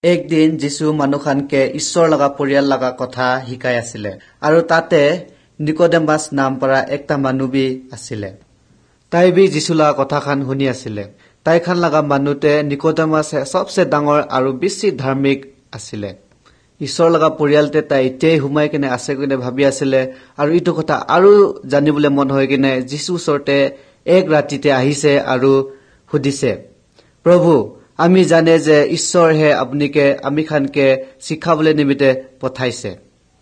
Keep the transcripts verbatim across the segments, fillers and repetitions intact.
একদিন যীশু মানুহখানকে ঈশ্বৰ লগা পৰিয়াল লগা কথা শিকাই আছিলে আৰু তাতে নিকোডেমাছ নাম পৰা একটা মানুহবি আছিলে। তাই বি যীশু লগা কথাখান শুনি আছিলে। তাই খান লগা মানুহতে নিকোডেমাছে সবচে ডাঙৰ আৰু বেছি ধাৰ্মিক আছিলে। ঈশ্বৰ লগা পৰিয়ালতে তাই এতিয়াই সোমাই কিনে আছে কিনে ভাবি আছিলে আৰু ইটো কথা আৰু জানিবলৈ মন হৈ কিনে যীশু ওচৰতে এক ৰাতিতে আহিছে আৰু সুধিছে, প্ৰভু, আমি জানে যে ঈশ্বৰ হে আপুনিকে আমি খানকে শিক্ষাবলৈ নিমিত্তে পঠাইছে।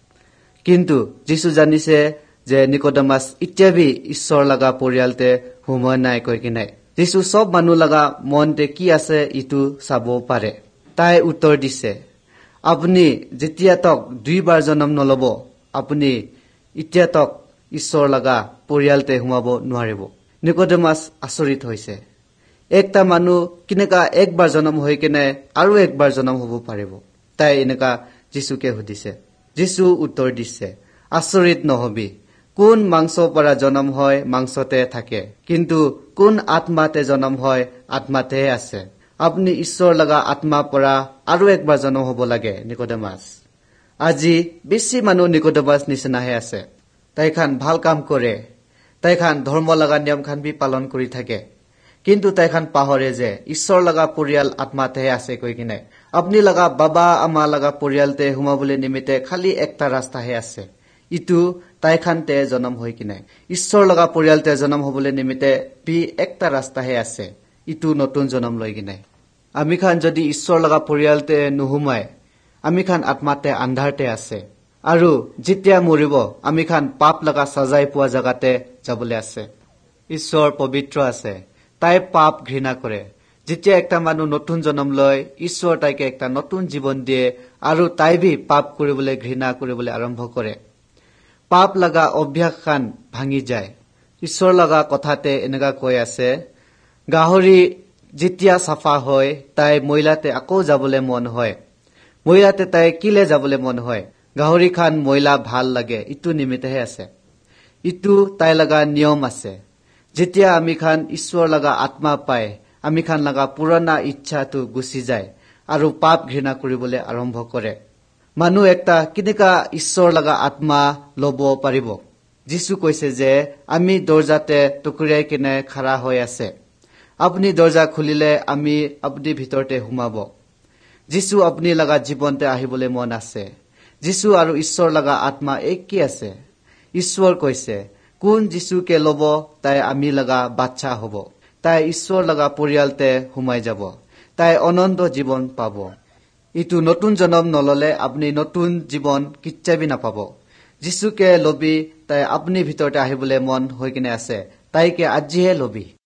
কিন্তু যীশু জানিছে যে নিকোডেমাছ এতিয়া বি ঈশ্বৰ লগা পৰিয়ালতে সোমাই নাই কৈ কিনে যীশু সব মানুহ লগা মনতে কি আছে ইটো চাব পাৰে। তাই উত্তৰ দিছে, আপুনি যেতিয়া তক দুইবাৰ জন্ম নলব আপুনি এতিয়া তক ঈশ্বৰ লগা পৰিয়ালতে সোমাব নোৱাৰিব। নিকোডেমাছ আচৰিত হৈছে, একটা মানুহ কেনেকা একবাৰ জন্ম হৈ কিনে আৰু একবাৰ জন্ম হব পাৰিব। তাই এনেকা যীশুকে সুধিছে। যীশু উত্তৰ দিছে, আচৰিত নহবি, কোন মাংস পৰা জন্ম হয় মাংসতে থাকে, কিন্তু কোন আত্মাতে জন্ম হয় আত্মাতে আছে। আপুনি ঈশ্বৰ লগা আত্মা পৰা আৰু একবাৰ জন্ম হব লাগে নিকোডেমাছ। আজি বেছি মানুহ নিকোডেমাছ নিচিনাহে আছে। তাই খান ভাল কাম কৰে, তাই খান ধৰ্ম লগা নিয়ম খান বি পালন কৰি থাকে, কিন্তু তাই খান পাহৰে যে ঈশ্বৰ লগা পৰিয়াল আত্মাতেহে আছে কৈ কিনে আপুনি লগা বাবা আমা লগা পৰিয়ালতে সোমাবলৈ নিমিত্তে খালি একটা ৰাস্তাহে আছে, ইটো তাই খানতে জন্ম হৈ কিনে ঈশ্বৰ লগা পৰিয়ালতে জন্ম হবলৈ নিমিত্তে বি একটা ৰাস্তাহে আছে, ইটো নতুন জন্ম লৈ কিনে। আমি খান যদি ঈশ্বৰ লগা পৰিয়ালতে নুসুমাই আমি খান আত্মাতে আন্ধাৰতে আছে আৰু যেতিয়া মৰিব আমি খান পাপ লগা সাজাই পোৱা জাগাতে যাবলৈ আছে। ঈশ্বৰ পবিত্ৰ আছে, তাই পাপ ঘৃণা কৰে। যেতিয়া একটা মানুহ নতুন জন্ম লয় ঈশ্বৰ তাইকে একটা নতুন জীৱন দিয়ে আৰু তাই বি পাপ কৰিবলৈ ঘৃণা কৰিবলৈ আৰম্ভ কৰে। পাপ লগা অভ্যাস খান ভাঙি যায়। ঈশ্বৰ লগা কথাতে এনেকা কৈ আছে, গাহৰি যেতিয়া চাফা হয় তাই মহিলাতে আকৌ যাবলৈ মন হয়। মহিলাতে তাই কিলে যাবলৈ মন হয়, গাহৰি খান মহিলা ভাল লাগে ইটো নিমিত্তেহে আছে। ইটো তাই লগা নিয়ম আছে। যেতিয়া আমি খান ঈশ্বৰ লগা আত্মা পাই আমি খান লগা পুৰণা ইচ্ছাটো গুচি যায় আৰু পাপ ঘৃণা কৰিবলৈ আৰম্ভ কৰে। মানুহ একটা কেনেকা ঈশ্বৰ লগা আত্মা লব পাৰিব? যীশু কৈছে যে আমি দৰ্জাতে টুকুৰিয়াই কিনে খাৰা হৈ আছে, আপুনি দৰ্জা খুলিলে আমি আপুনি ভিতৰতে সোমাব। যীশু আপুনি লগা জীৱনতে আহিবলৈ মন আছে। যীশু আৰু ঈশ্বৰ লগা আত্মা একে আছে। ঈশ্বৰ কৈছে কোন যীশুকে লব তাই আমি লগা বাচ্চা হব, তাই ঈশ্বৰ লগা পৰিয়ালতে সোমাই যাব, তাই অনন্ত জীৱন পাব। ইটো নতুন জন্ম নললে আপুনি নতুন জীৱন কিচ্ছাবি নাপাব। যীশুকে লবি তাই আপুনি ভিতৰতে আহিবলৈ মন হৈ কিনে আছে, তাইকে আজিহে লবি।